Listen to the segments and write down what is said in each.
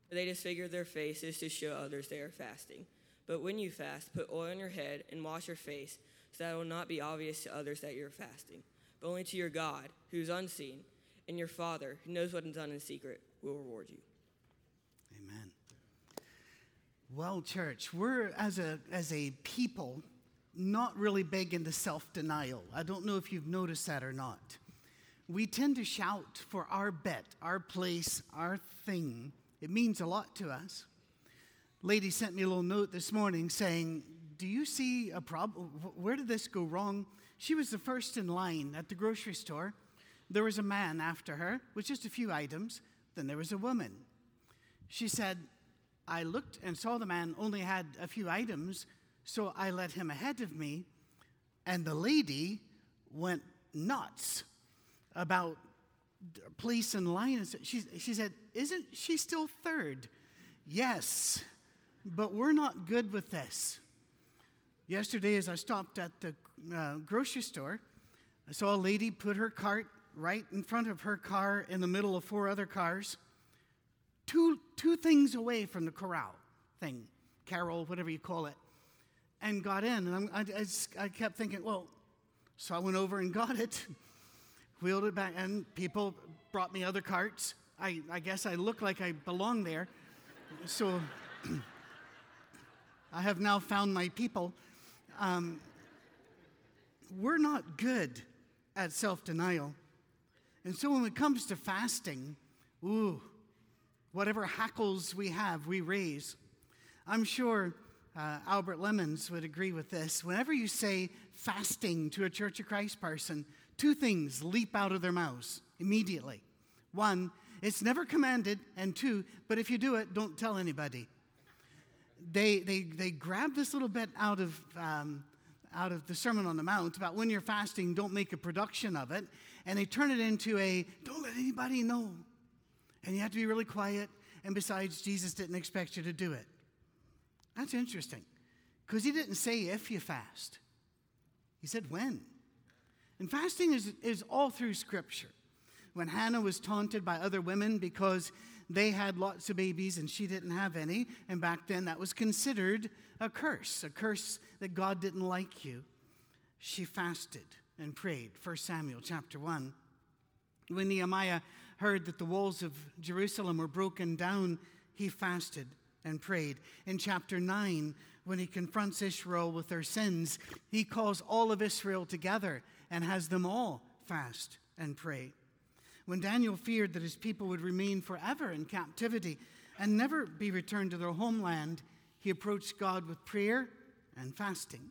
They disfigure their faces to show others they are fasting. But when you fast, put oil on your head and wash your face, so that it will not be obvious to others that you are fasting, but only to your God, who is unseen, and your Father, who knows what is done in secret, will reward you. Amen. Well, church, we're as a people not really big into self-denial. I don't know if you've noticed that or not. We tend to shout for our bit, our place, our thing. It means a lot to us. Lady sent me a little note this morning saying, do you see a problem? Where did this go wrong? She was the first in line at the grocery store. There was a man after her with just a few items. Then there was a woman. She said, I looked and saw the man only had a few items, so I let him ahead of me. And the lady went nuts about place in line. She said, isn't she still third? Yes, but we're not good with this. Yesterday, as I stopped at the grocery store, I saw a lady put her cart right in front of her car in the middle of 4 other cars, two things away from the corral thing, Carol, whatever you call it, and got in. And I kept thinking, well, so I went over and got it, wheeled it back, and people brought me other carts. I guess I look like I belong there. So I have now found my people. We're not good at self-denial. And so when it comes to fasting, whatever hackles we have, we raise. I'm sure Albert Lemons would agree with this. Whenever you say fasting to a Church of Christ person, 2 things leap out of their mouths immediately. 1, it's never commanded, and 2, but if you do it, don't tell anybody. They grab this little bit out of the Sermon on the Mount about when you're fasting, don't make a production of it, and they turn it into a don't let anybody know. And you have to be really quiet, and besides, Jesus didn't expect you to do it. That's interesting, because he didn't say if you fast. He said when. And fasting is all through Scripture. When Hannah was taunted by other women because they had lots of babies and she didn't have any, and back then that was considered a curse that God didn't like you. She fasted and prayed. 1 Samuel chapter 1. When Nehemiah heard that the walls of Jerusalem were broken down, he fasted and prayed. In chapter 9, when he confronts Israel with their sins, he calls all of Israel together and has them all fast and pray. When Daniel feared that his people would remain forever in captivity and never be returned to their homeland, he approached God with prayer and fasting.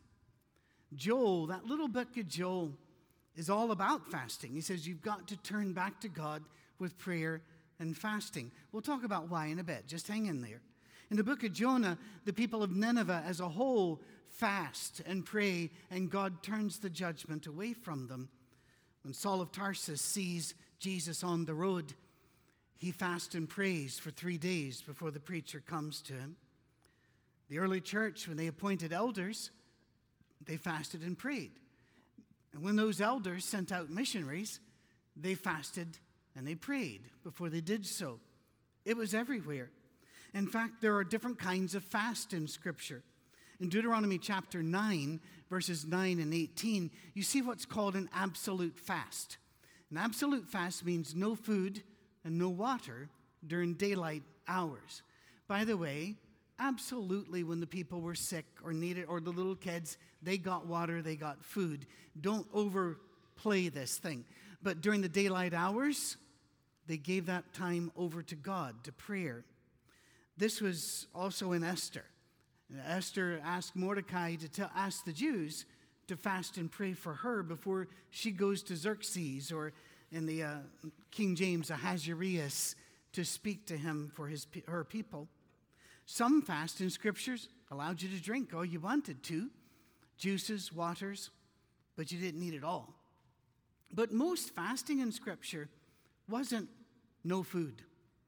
Joel, that little book of Joel, is all about fasting. He says you've got to turn back to God with prayer and fasting. We'll talk about why in a bit. Just hang in there. In the book of Jonah, the people of Nineveh as a whole fast and pray, and God turns the judgment away from them. When Saul of Tarsus sees Jesus on the road, he fasts and prays for 3 days before the preacher comes to him. The early church, when they appointed elders, they fasted and prayed. And when those elders sent out missionaries, they fasted and they prayed before they did so. It was everywhere. In fact, there are different kinds of fast in Scripture. In Deuteronomy chapter 9, verses 9 and 18, you see what's called an absolute fast. An absolute fast means no food and no water during daylight hours. By the way, absolutely when the people were sick or needed, or the little kids, they got water, they got food. Don't overplay this thing. But during the daylight hours, they gave that time over to God, to prayer. This was also in Esther. Esther asked Mordecai to ask the Jews to fast and pray for her before she goes to Xerxes, or in the King James, Ahasuerus, to speak to him for her people. Some fast in Scriptures allowed you to drink all you wanted to, juices, waters, but you didn't need it all. But most fasting in Scripture wasn't no food.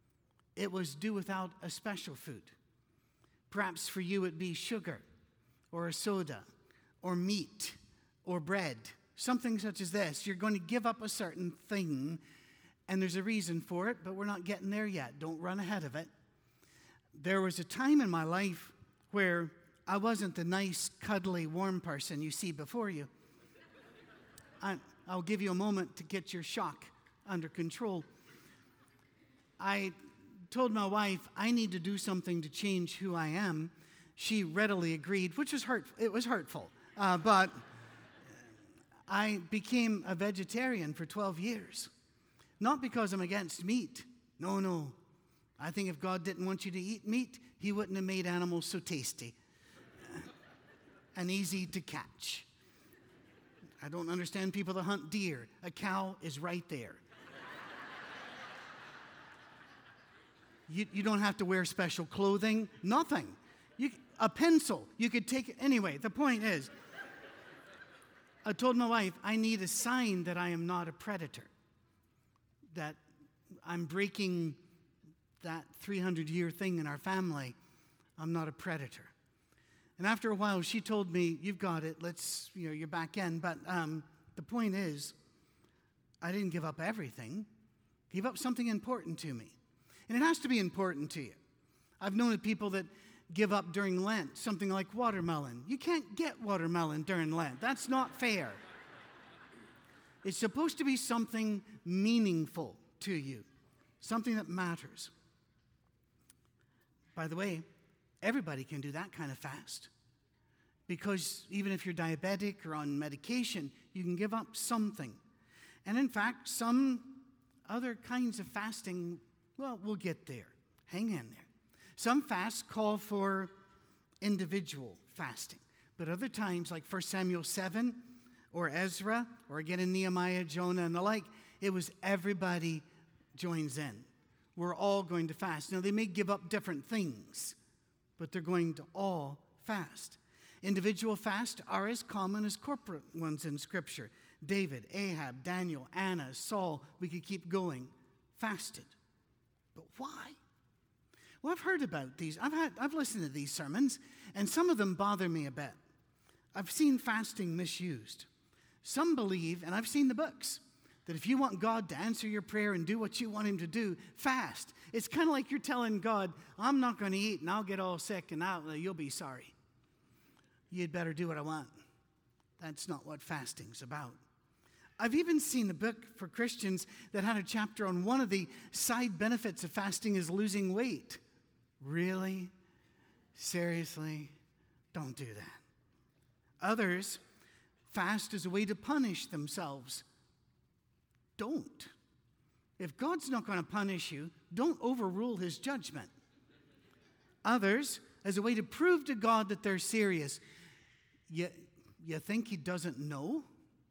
It was do without a special food. Perhaps for you it'd be sugar, or a soda, or meat, or bread, something such as this. You're going to give up a certain thing, and there's a reason for it, but we're not getting there yet. Don't run ahead of it. There was a time in my life where I wasn't the nice, cuddly, warm person you see before you. I'll give you a moment to get your shock under control. I told my wife I need to do something to change who I am. She readily agreed, which was hurtful. It was hurtful, but I became a vegetarian for 12 years. Not because I'm against meat. No. I think if God didn't want you to eat meat, he wouldn't have made animals so tasty and easy to catch. I don't understand people that hunt deer. A cow is right there. You don't have to wear special clothing, nothing. A pencil, you could take it. Anyway, the point is, I told my wife, I need a sign that I am not a predator, that I'm breaking that 300-year thing in our family. I'm not a predator. And after a while, she told me, you've got it, you're back in. But the point is, I didn't give up everything. Give up something important to me. And it has to be important to you. I've known of people that give up during Lent, something like watermelon. You can't get watermelon during Lent. That's not fair. It's supposed to be something meaningful to you, something that matters. By the way, everybody can do that kind of fast, because even if you're diabetic or on medication, you can give up something. And in fact, some other kinds of fasting, well, we'll get there. Hang in there. Some fasts call for individual fasting, but other times, like 1 Samuel 7 or Ezra, or again in Nehemiah, Jonah, and the like, it was everybody joins in. We're all going to fast. Now, they may give up different things, but they're going to all fast. Individual fasts are as common as corporate ones in Scripture. David, Ahab, Daniel, Anna, Saul, we could keep going, fasted. But why? Well, I've heard about these. I've listened to these sermons, and some of them bother me a bit. I've seen fasting misused. Some believe, and I've seen the books, that if you want God to answer your prayer and do what you want him to do, fast. It's kind of like you're telling God, I'm not going to eat, and I'll get all sick, and you'll be sorry. You'd better do what I want. That's not what fasting's about. I've even seen a book for Christians that had a chapter on one of the side benefits of fasting is losing weight. Really? Seriously? Don't do that. Others fast as a way to punish themselves. Don't. If God's not going to punish you, don't overrule his judgment. Others, as a way to prove to God that they're serious. You think he doesn't know?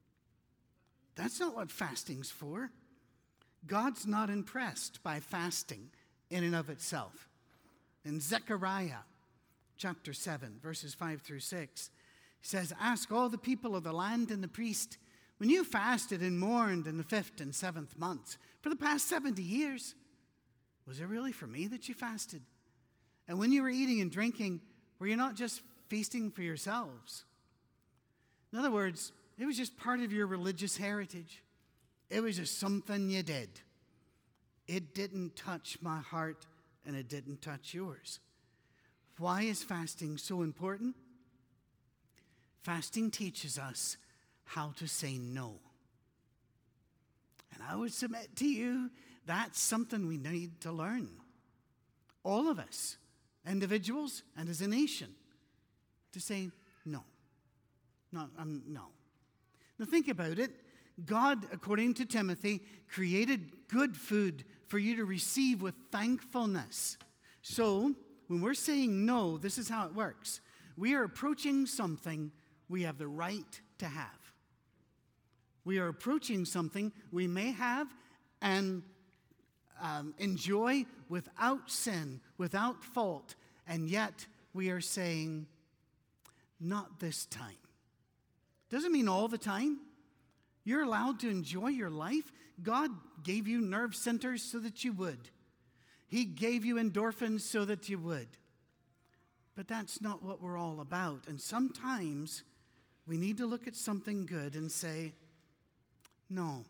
That's not what fasting's for. God's not impressed by fasting in and of itself. In Zechariah chapter 7, verses 5 through 6, he says, ask all the people of the land and the priest, when you fasted and mourned in the 5th and 7th months for the past 70 years, was it really for me that you fasted? And when you were eating and drinking, were you not just feasting for yourselves? In other words, it was just part of your religious heritage. It was just something you did. It didn't touch my heart, and it didn't touch yours. Why is fasting so important? Fasting teaches us how to say no. And I would submit to you, that's something we need to learn. All of us, individuals and as a nation, to say no. No. Now think about it. God, according to Timothy, created good food for you to receive with thankfulness. So, when we're saying no, this is how it works. We are approaching something we have the right to have. We are approaching something we may have and enjoy without sin, without fault, and yet we are saying, not this time. Doesn't mean all the time. You're allowed to enjoy your life. God gave you nerve centers so that you would. He gave you endorphins so that you would. But that's not what we're all about. And sometimes we need to look at something good and say, no.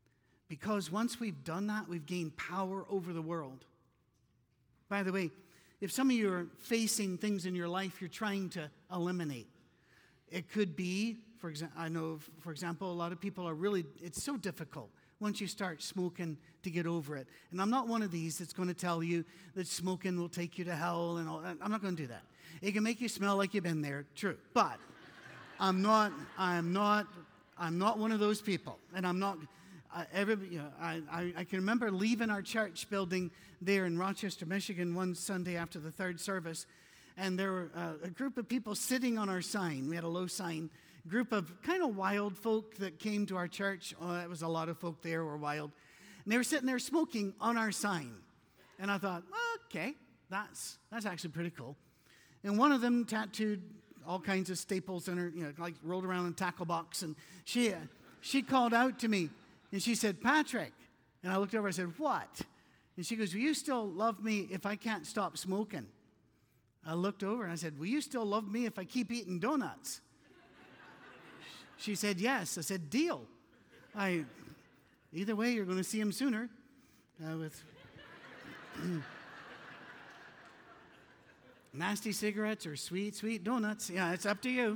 Because once we've done that, we've gained power over the world. By the way, If some of you are facing things in your life you're trying to eliminate, it could be, I know, for example, a lot of people it's so difficult once you start smoking to get over it. And I'm not one of these that's going to tell you that smoking will take you to hell and all. I'm not going to do that. It can make you smell like you've been there, true. But I'm not one of those people. And I'm not, I can remember leaving our church building there in Rochester, Michigan one Sunday after the third service. And there were a group of people sitting on our sign. We had a low sign. Group of kind of wild folk that came to our church. Oh, it was a lot of folk there were wild. And they were sitting there smoking on our sign. And I thought, okay, that's actually pretty cool. And one of them tattooed all kinds of staples in her, like rolled around in a tackle box. And she called out to me, and she said, Patrick. And I looked over, I said, what? And she goes, will you still love me if I can't stop smoking? I looked over and I said, will you still love me if I keep eating donuts? She said, yes. I said, deal. Either way, you're going to see him sooner with nasty cigarettes or sweet donuts. Yeah, it's up to you.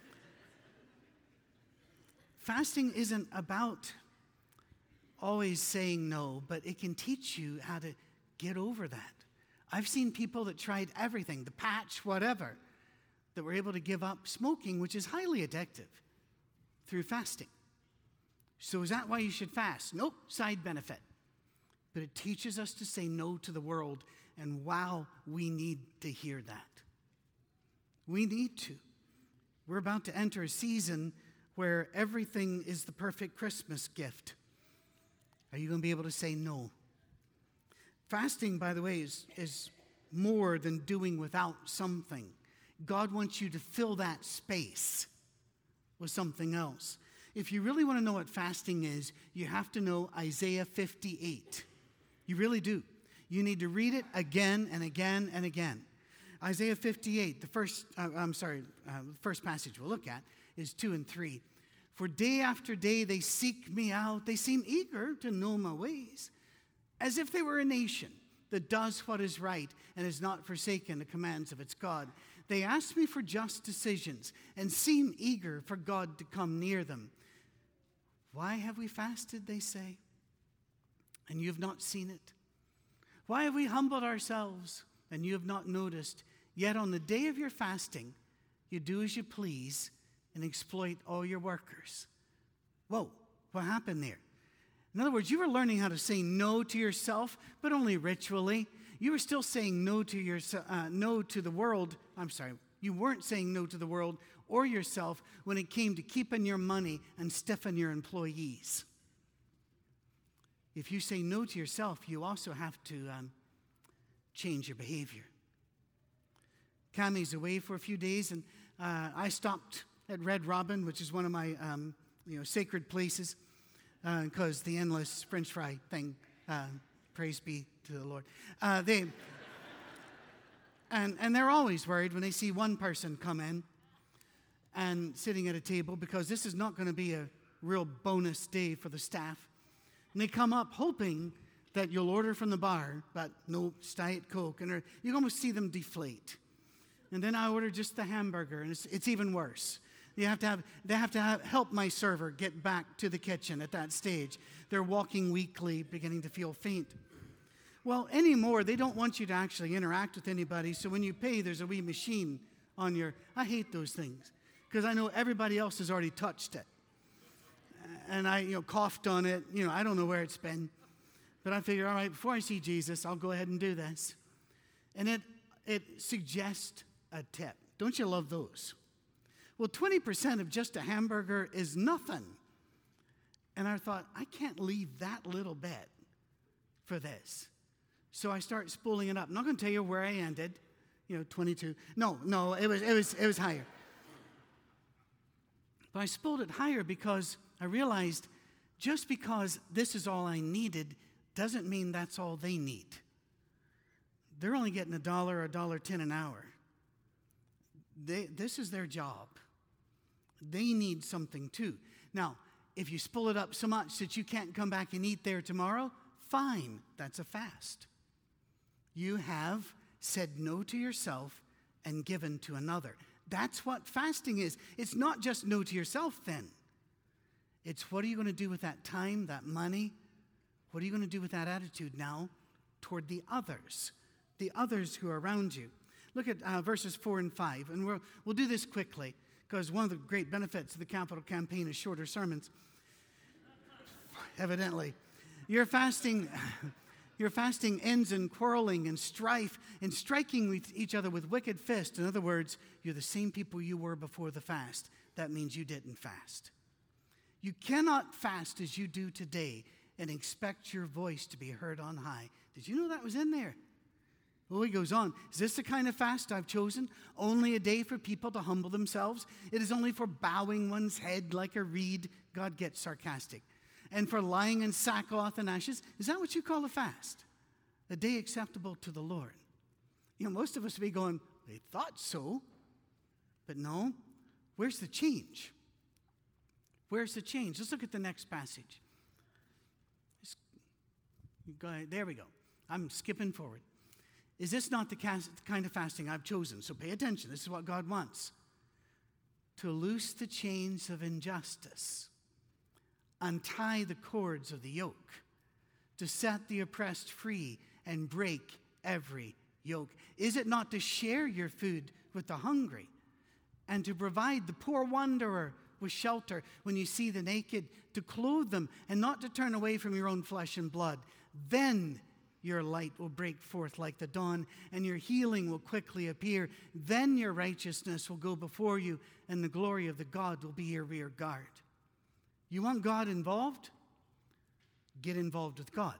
Fasting isn't about always saying no, but it can teach you how to get over that. I've seen people that tried everything, the patch, whatever, that were able to give up smoking, which is highly addictive, through fasting. So is that why you should fast? Nope, side benefit. But it teaches us to say no to the world, and wow, we need to hear that. We need to. We're about to enter a season where everything is the perfect Christmas gift. Are you going to be able to say no? Fasting, by the way, is more than doing without something. God wants you to fill that space with something else. If you really want to know what fasting is, you have to know Isaiah 58. You really do. You need to read it again and again and again. Isaiah 58, the first passage we'll look at is 2 and 3. For day after day they seek me out. They seem eager to know my ways, as if they were a nation that does what is right and has not forsaken the commands of its God. They ask me for just decisions and seem eager for God to come near them. Why have we fasted, they say, and you have not seen it? Why have we humbled ourselves, and you have not noticed? Yet on the day of your fasting, you do as you please and exploit all your workers. Whoa, what happened there? In other words, you were learning how to say no to yourself, but only ritually. You were still saying no to the world. You weren't saying no to the world or yourself when it came to keeping your money and stiffing your employees. If you say no to yourself, you also have to change your behavior. Cammie's away for a few days, and I stopped at Red Robin, which is one of my sacred places, because the endless French fry thing, praise be to the Lord. And they're always worried when they see one person come in and sitting at a table, because this is not going to be a real bonus day for the staff. And they come up hoping that you'll order from the bar, but no, Diet Coke. And you almost see them deflate. And then I order just the hamburger, and it's even worse. They have to help my server get back to the kitchen at that stage. They're walking weakly, beginning to feel faint. Well, anymore, they don't want you to actually interact with anybody, so when you pay, there's a wee machine on your... I hate those things, because I know everybody else has already touched it. And I coughed on it. I don't know where it's been. But I figured, all right, before I see Jesus, I'll go ahead and do this. And it suggests a tip. Don't you love those? Well, 20% of just a hamburger is nothing. And I thought, I can't leave that little bit for this. So I start spooling it up. I'm not going to tell you where I ended. 22. No, it was higher. But I spooled it higher because I realized just because this is all I needed doesn't mean that's all they need. They're only getting $1 or $1.10 an hour. This is their job. They need something too. Now, if you spool it up so much that you can't come back and eat there tomorrow, fine, that's a fast. You have said no to yourself, and given to another. That's what fasting is. It's not just no to yourself then. It's what are you going to do with that time, that money? What are you going to do with that attitude now toward the others who are around you? Look at verses 4 and 5, and we'll do this quickly because one of the great benefits of the capital campaign is shorter sermons. Evidently, your fasting ends in quarreling and strife and striking with each other with wicked fists. In other words, you're the same people you were before the fast. That means you didn't fast. You cannot fast as you do today and expect your voice to be heard on high. Did you know that was in there? Well, he goes on. Is this the kind of fast I've chosen? Only a day for people to humble themselves? It is only for bowing one's head like a reed. God gets sarcastic. And for lying in sackcloth and ashes? Is that what you call a fast? A day acceptable to the Lord. You know, most of us would be going, they thought so. But no. Where's the change? Where's the change? Let's look at the next passage. There we go. I'm skipping forward. Is this not the kind of fasting I've chosen? So pay attention. This is what God wants. To loose the chains of injustice, untie the cords of the yoke, to set the oppressed free and break every yoke. Is it not to share your food with the hungry and to provide the poor wanderer with shelter when you see the naked, to clothe them and not to turn away from your own flesh and blood? Then your light will break forth like the dawn, and your healing will quickly appear. Then your righteousness will go before you, and the glory of the God will be your rear guard. You want God involved? Get involved with God.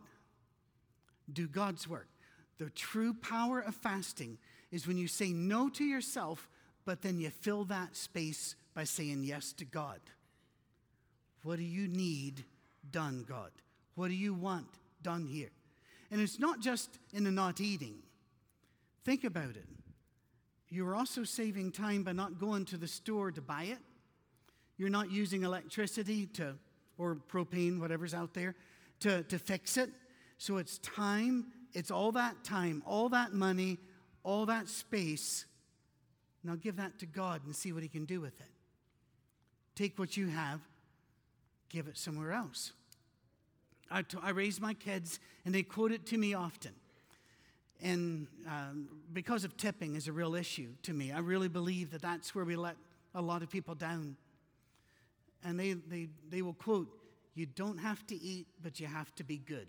Do God's work. The true power of fasting is when you say no to yourself, but then you fill that space by saying yes to God. What do you need done, God? What do you want done here? And it's not just in the not eating. Think about it. You're also saving time by not going to the store to buy it. You're not using electricity or propane, whatever's out there, to fix it. So it's time, it's all that time, all that money, all that space. Now give that to God and see what he can do with it. Take what you have, give it somewhere else. I raise my kids, and they quote it to me often. And because of tipping is a real issue to me. I really believe that that's where we let a lot of people down. And they will quote, you don't have to eat, but you have to be good.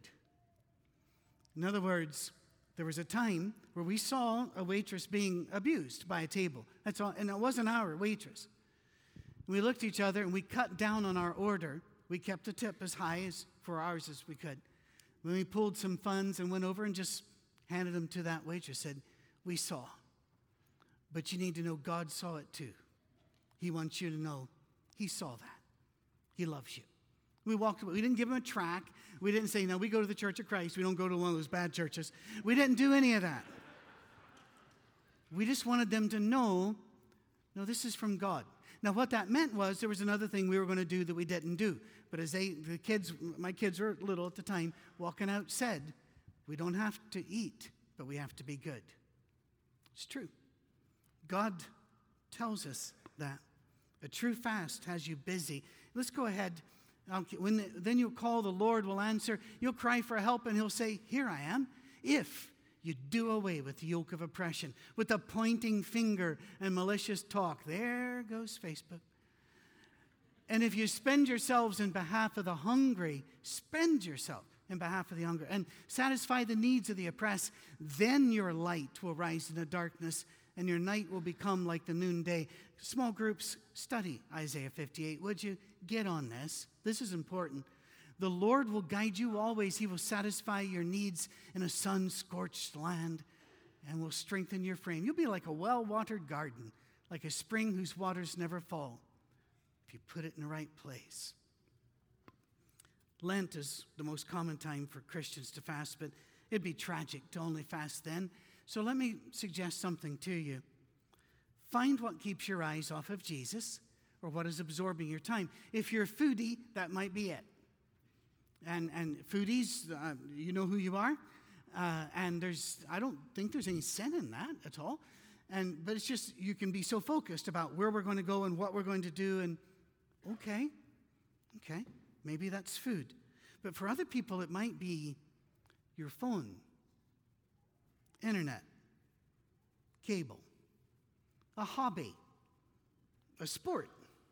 In other words, there was a time where we saw a waitress being abused by a table. That's all, and it wasn't our waitress. We looked at each other, and we cut down on our order. We kept the tip as high as for ours as we could. When we pulled some funds and went over and just handed them to that waitress, said, we saw. But you need to know God saw it too. He wants you to know he saw that. He loves you. We walked away. We didn't give him a tract. We didn't say, no, we go to the Church of Christ. We don't go to one of those bad churches. We didn't do any of that. We just wanted them to know, no, this is from God. Now, what that meant was there was another thing we were going to do that we didn't do. But as my kids were little at the time, walking out said, we don't have to eat, but we have to be good. It's true. God tells us that. A true fast has you busy. Let's go ahead. Then you'll call, the Lord will answer. You'll cry for help, and he'll say, here I am. If you do away with the yoke of oppression, with the pointing finger and malicious talk. There goes Facebook. And if you spend yourselves in behalf of the hungry, spend yourself in behalf of the hungry, and satisfy the needs of the oppressed, then your light will rise in the darkness, and your night will become like the noonday. Small groups, study Isaiah 58. Would you get on this? This is important. The Lord will guide you always. He will satisfy your needs in a sun-scorched land and will strengthen your frame. You'll be like a well-watered garden, like a spring whose waters never fall, if you put it in the right place. Lent is the most common time for Christians to fast, but it'd be tragic to only fast then. So let me suggest something to you. Find what keeps your eyes off of Jesus or what is absorbing your time. If you're a foodie, that might be it. And foodies, you know who you are. And I don't think there's any sin in that at all. But it's just, you can be so focused about where we're going to go and what we're going to do. And okay, maybe that's food. But for other people, it might be your phone, internet, cable, a hobby, a sport,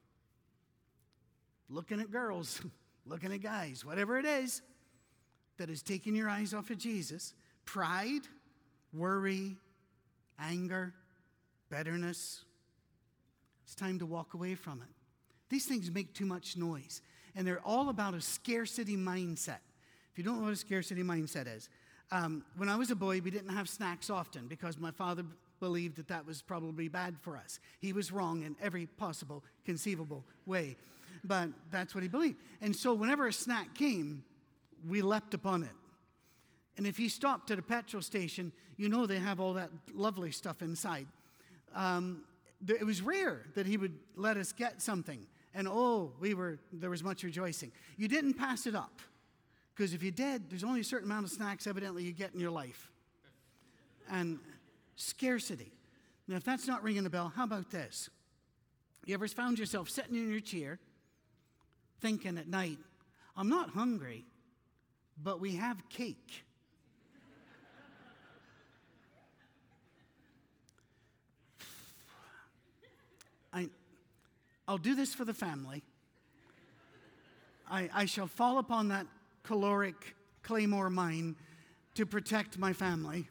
looking at girls, looking at guys, whatever it is that is taking your eyes off of Jesus. Pride, worry, anger, bitterness. It's time to walk away from it. These things make too much noise, and they're all about a scarcity mindset. If you don't know what a scarcity mindset is, when I was a boy, we didn't have snacks often because my father believed that was probably bad for us. He was wrong in every possible, conceivable way, but that's what he believed. And so whenever a snack came, we leapt upon it. And if you stopped at a petrol station, they have all that lovely stuff inside. It was rare that he would let us get something. And there was much rejoicing. You didn't pass it up. Because if you did, there's only a certain amount of snacks evidently you get in your life. And scarcity. Now, if that's not ringing a bell, how about this? You ever found yourself sitting in your chair thinking at night, I'm not hungry, but we have cake. I'll do this for the family. I shall fall upon that caloric claymore mine to protect my family.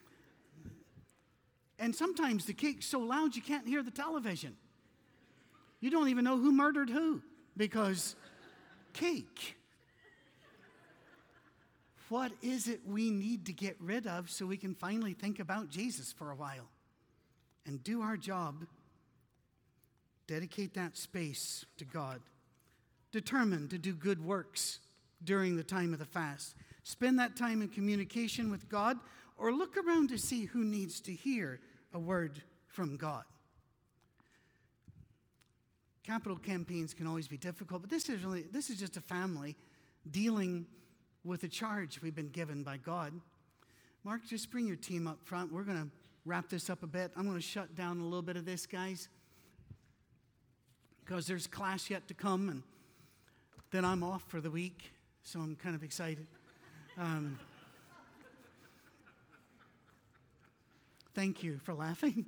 And sometimes the cake's so loud you can't hear the television. You don't even know who murdered who because cake. What is it we need to get rid of so we can finally think about Jesus for a while and do our job? Dedicate that space to God. Determined to do good works during the time of the fast. Spend that time in communication with God, or look around to see who needs to hear a word from God. Capital campaigns can always be difficult, but this is just a family dealing with a charge we've been given by God. Mark, just bring your team up front. We're going to wrap this up a bit. I'm going to shut down a little bit of this, guys, because there's class yet to come, and then I'm off for the week, so I'm kind of excited. Thank you for laughing.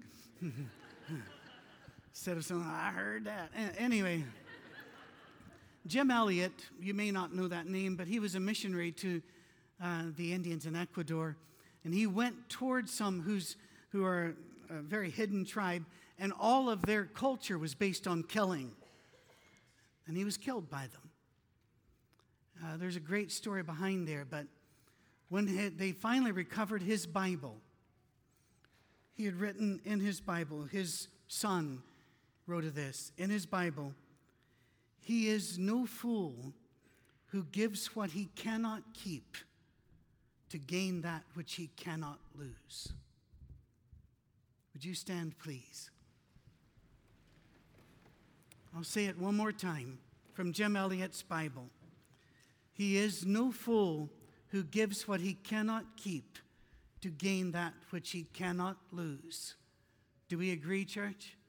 Instead of saying, I heard that. Anyway, Jim Elliot, you may not know that name, but he was a missionary to the Indians in Ecuador, and he went towards some who are a very hidden tribe, and all of their culture was based on killing. And he was killed by them. There's a great story behind there, but when they finally recovered his Bible, he had written in his Bible, his son wrote of this, in his Bible, he is no fool who gives what he cannot keep to gain that which he cannot lose. Would you stand, please? I'll say it one more time from Jim Elliot's Bible. He is no fool who gives what he cannot keep to gain that which he cannot lose. Do we agree, church?